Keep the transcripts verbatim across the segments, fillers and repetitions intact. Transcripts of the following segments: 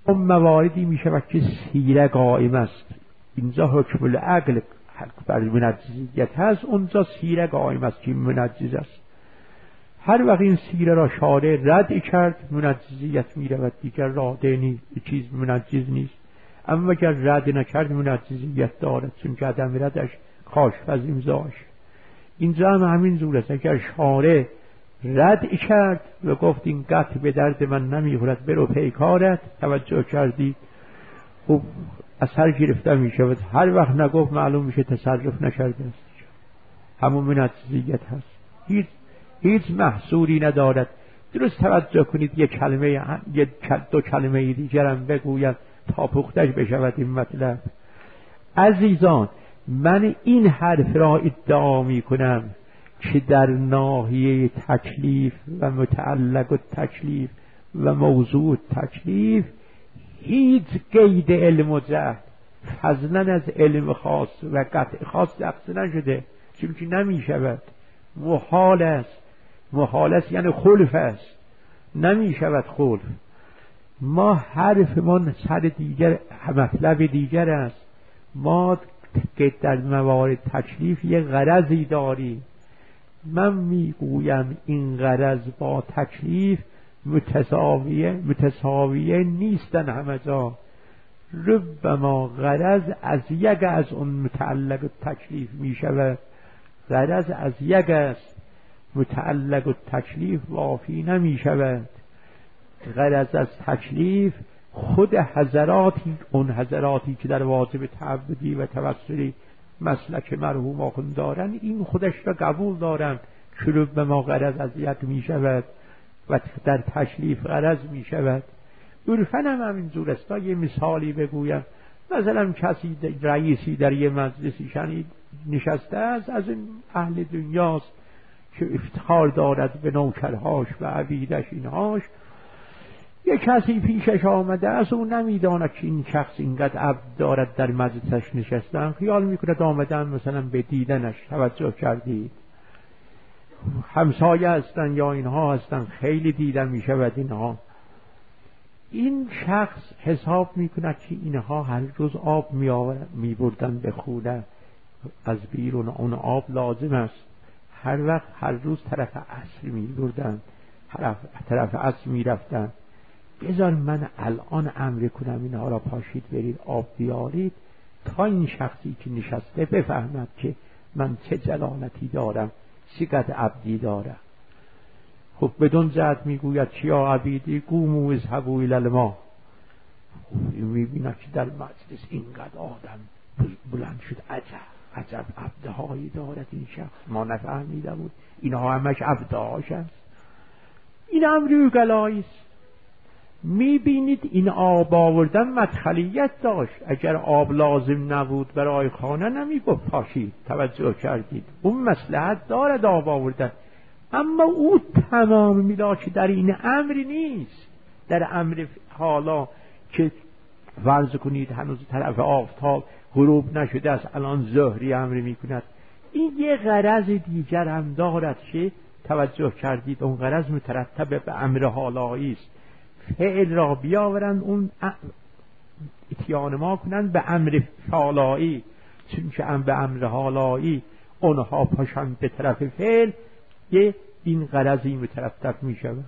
مواردی می شود که سیره قائم است. اینجا حکم العقل بر منجزیت هست، اونجا سیره قائم است که منجز است. هر وقت این سیره را شارع رد کرد منجزیت می رود، دیگر راده نیست، چیز منجز نیست. اما اگر رد نکرد منجزیت دارد، چون که عدم ردش کاشف از امضاش. اینجا هم همین جور است. اگر شارع رد کرد و گفت این قطع به درد من نمیخورد برو پیکارت، توجه کردی، خب اثر گرفته می شود. هر وقت نگفت معلوم میشه تصرف نکرده است، همون منجزیت هست. هیچ هیچ محصوری ندارد. درست توجه کنید یک کلمه یک دو کلمه دیگرم بگوید تا پختش بشود این مطلب. عزیزان من این حرف را ادعا می کنم که در ناحیه تکلیف و متعلق التکلیف و موضوع تکلیف هیچ قید علم و جهل فضلا از علم خاص و قطع خاص دخص نشده، چون که نمی شود. محال است. محال است یعنی خلف است، نمی شود خلف. ما حرفمان سر دیگر مطلب دیگر است. ما که در موارد تکلیف یک غرضی داریم. من میگویم این غرض با تکلیف متساویه متساویه نیستن همه جا. ربما غرض از یک از اون متعلق تکلیف می شود. غرض از یک است، متعلق تکلیف وافی نمی شود. غرض از تکلیف خود حضراتی، اون حضراتی که در واجب تعبدی و توسلی مسلک مرحوم آخوند دارن، این خودش را قبول دارن که به ما غرض از یک می شود و در تکلیف غرض می شود. عرفاً هم همینجور است. یه مثالی بگویم، مثلا کسی رئیسی در یه مجلسی شنید نشسته است، از این اهل دنیاست که افتخار دارد به نوکرهاش و عبیدش اینهاش. یک کسی پیشش آمده است، او نمیداند که این شخص اینقدر عبد دارد در مجلسش نشستن، خیال میکند آمدن مثلا به دیدنش. توجه کردید؟ همسایه هستن یا اینها هستن، خیلی دیدن میشود اینها. این شخص حساب میکند که اینها هر روز آب میبردن به خونه از بیرون، اون آب لازم است. هر وقت هر روز طرف عصر میبردن، طرف, طرف عصر میرفتن. بذار من الان امر کنم اینها را پاشید برید آب بیارید، تا این شخصی که نشسته بفهمد که من چه جلالتی دارم، چقدر عبدی دارم. خب بدون جهت میگوید چیا عبیدی؟ قوموا اذهبوا الی الماء. میبیند که در مجلس اینقدر آدم بلند شد، عجب عجب عبدهایی دارد این شخص، ما نفهمیده بود اینها همش عبدهاش است. این امر گلایی است. میبینید این آب آوردن مدخلیت داشت. اگر آب لازم نبود برای خانه نمیگفت پاشید. توجه کردید؟ اون مصلحت دارد آب آوردن، اما او تمام میلا که در این امر نیست. در امر حالا که فرض کنید هنوز طرف آفتاب غروب نشده است، الان ظهری امر میکند، این یه غرض دیگر هم دارد که توجه کردید اون غرض مترتب به امر حالایی است. فعل را بیاورند اون اتیان ما کنند به امر حالایی، چون که به امر حالایی اونها پاشند به طرف فعل، یه این غرضی مترتب می شود.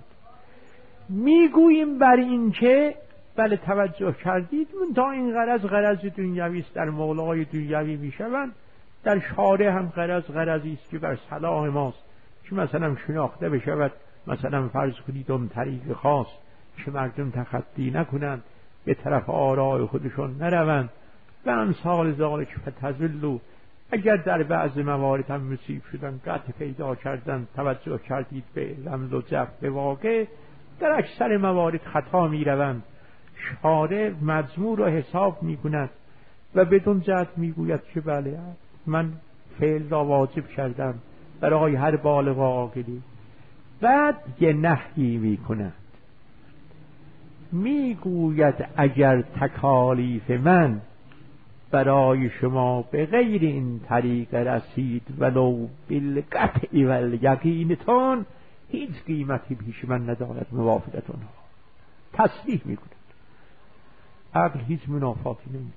می گوییم بر این که بله توجه کردید من تا این غرض غرض دنیوی است، در مولای دنیوی می شوند. در شارع هم غرض غرضی است که بر صلاح ماست، که مثلا شناخته بشود، مثلا فرض کنید اون طریق خاص که مردم تخطی نکنند، به طرف آراء خودشون نروند و امثال ذالک فتضلوا. اگر در بعض موارد هم مصیب شدن، قطع پیدا کردن، توجه کردید به رمز و جف به واقع، در اکثر موارد خطا می روند. شارع مجموع را حساب می کند و بدون جهت می گوید که بله من فعل را واجب کردم برای هر بالغ و عاقلی. بعد یه نهی می کند، می گوید اگر تکالیف من برای شما به غیر این طریق رسید ولو بالقطع و الیقینتون، هیچ قیمتی پیش من ندارد موافقتون ها. تصریح می کند. عقل هیچ منافاتی نمیده.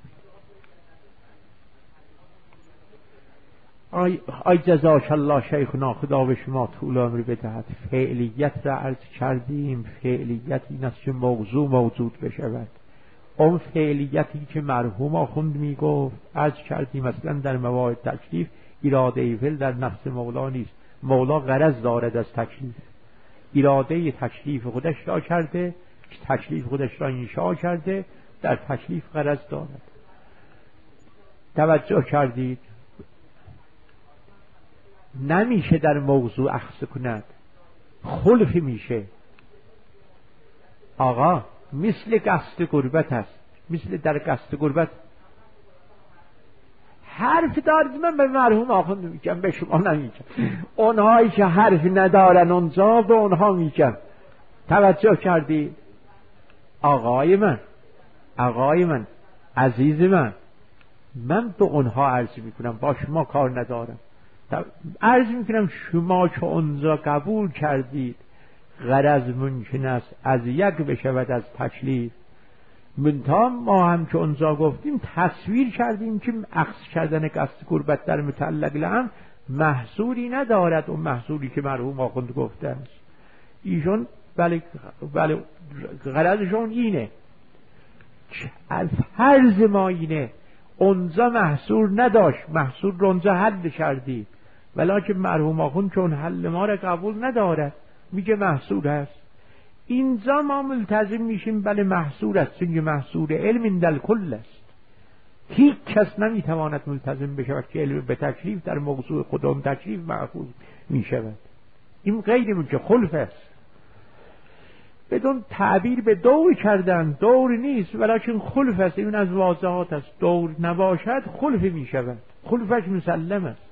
آی, آی جزاک الله شیخنا، خدا به شما طول عمر بدهد. فعلیت را عرض کردیم. فعلیت این است که موضوع موجود بشود. اون فعلیتی که مرحوم آخوند میگفت عرض کردیم مثلا در موارد تکلیف اراده ایفل در نفس مولا نیست. مولا غرض دارد از تکلیف، اراده تکلیف خودش را کرده، تکلیف خودش را انشاء کرده، در تکلیف غرض دارد. توجه کردید؟ نمیشه در موضوع اخذ کند، خلف میشه. آقا مثل قصد قربت است، مثل در قصد قربت حرف دارد. من به مرحوم آخوند میگم، به شما نمیگم. اونهایی که حرف ندارن اونجا به اونها میگم. توجه کردی؟ آقای من، آقای من، عزیز من، من به اونها عرض میکنم، با شما کار ندارم. عرض میکنم شما که اونجا قبول کردید غرض ممکن است از یک بشود از تکلیف، منتها ما هم که اونجا گفتیم تصویر کردیم که اخذ کردن قصد قربت در متعلق لهم محصولی ندارد. اون محصولی که مرحوم آخوند گفته است ایشون بله بله غرضشون اینه، فرض ما اینه اونجا محصول نداشت، محصول رو اونجا حل کردی، ولیکن مرحوم آخوند چون حل ما را قبول ندارد میگه محصول هست. اینجا ما ملتزم میشیم بله محصول است، چون محصول علم این در کل است. هیچ کس نمیتواند ملتزم بشود که علم به تکلیف در موضوع خودم تکلیف معقول میشود. این غیر ممکن، خلف است. بدون تعبیر به دور کردن، دور نیست ولیکن خلف است. این از واضحات است. دور نباشد خلف میشود، خلفش مسلم است.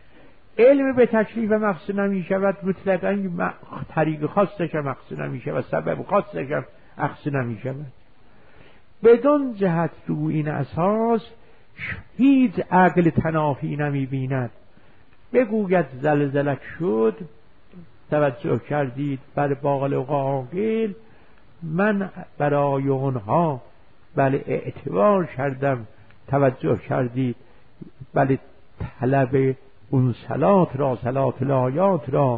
علم به تکلیف مقصود نمی شود مطلقا، طریق خاصش هم مقصود نمی شود، سبب خاصش هم مقصود نمی شود. بدون جهت رو این اساس هیچ عقل تنافی نمی بیند. بگوید زلزلک شد، توجه کردید، بر باقل و قاقل من برای اونها بله اعتبار کردم، توجه کردید، بله طلب اون صلات را، صلات الآیات را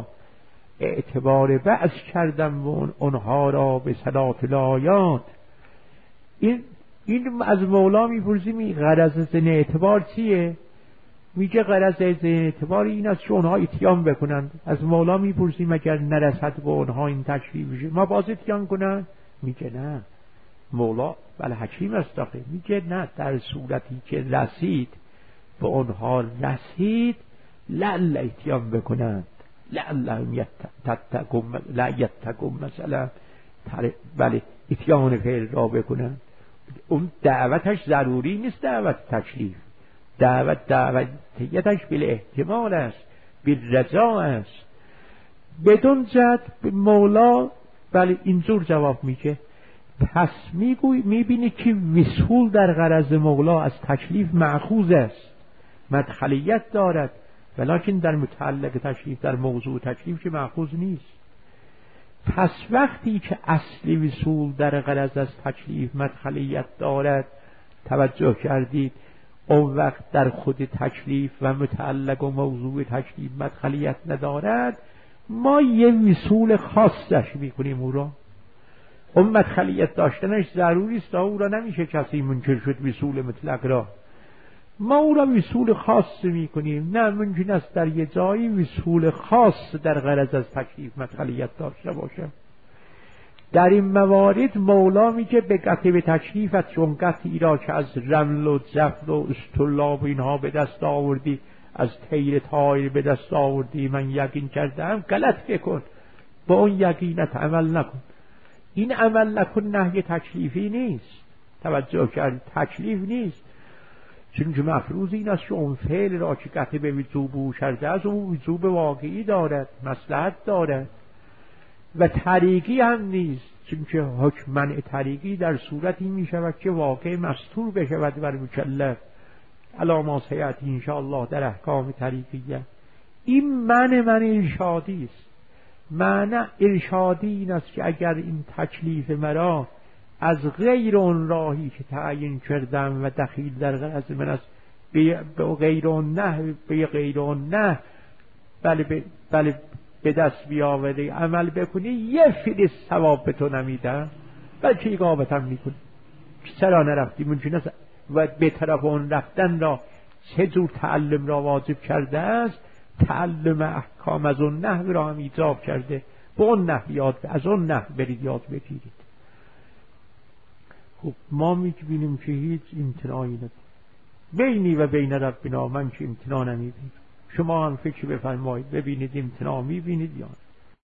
اعتبار بعض کردم و اون اونها را به صلات الآیات. این این از مولا میپرسیم غرض از این اعتبار چیه؟ میگه غرض از این اعتبار این است که اونها اتیان بکنند. از مولا میپرسیم اگر نرسد به اونها این تکلیف بشه ما باز اتیان کنند؟ میگه نه. مولا بله حکیم است داخل، میگه نه، در صورتی که رسید به اونها رسید لعل اتیان بکنند، لعلهم یتقون، لا یتقون مثلا، بله اتیان فعل را بکنند. اون دعوتش ضروری نیست، دعوت تکلیف، دعوت دعوتیتش بل احتمال است، بل رجا است. بدون جد مولا بله اینجور جواب میگه. پس میگوی میبینی که وصول در غرض مولا از تکلیف مأخوذ است، مدخلیت دارد، ولیکن در متعلق تکلیف، در موضوع تکلیف که مأخوذ نیست. پس وقتی که اصلی وصول در غرض از تکلیف مدخلیت دارد، توجه کردید، اون وقت در خود تکلیف و متعلق و موضوع تکلیف مدخلیت ندارد، ما یه وصول خاصش میکنیم او را. اون مدخلیت داشتنش ضروری است، او را نمیشه کسی منکر شد وصول مطلق را. ما او را وصول خاص میکنیم. نه ممکن است در یه جایی وصول خاص در غرض از تکلیف مدخلیت داشته باشه. در این موارد مولا میگه به قطع به تکلیفت، چون قطعی را که از رمل و جفل و استلاب اینها به دست آوردی، از تیر تایر به دست آوردی، من یقین کردم، غلط بکن، با اون یقینت عمل نکن. این عمل نکن نهی تکلیفی نیست، توجه کرد، تکلیف نیست. چون که مفروض این است که اون فعل را که قطع به وجوب کرده از اون وجوب واقعی دارد، مصلحت دارد و طریقی هم نیست. چون که حکم منع طریقی در صورتی می شود که واقع مستور بشود بر مکلف، علامه سیعتی انشاءالله در احکام طریقیه. این منع من ارشادی است. معنی ارشادی این است که اگر این تکلیف مرا از غیر اون راهی که تعیین کردم و دخیل در غرض من است به غیر اون نه به غیر اون نه بله بله به دست بیاوری عمل بکنی یه فیل ثواب به تو نمیدم، بلکه اقامتم میکنی. چرا نرفتی؟ ممکن است و به طرف اون رفتن را چه جور تعلم را واجب کرده است، تعلم احکام از اون نحو را هم ایجاب کرده. به اون نحو یاد از اون نحو برید یاد بگیرید. خب ما میبینیم که هیچ امتناعی نداره بینی و بین ربنا، من که امتناع نمیبینم. شما هم فکر بفرمایید ببینید امتناع میبینید یا نه.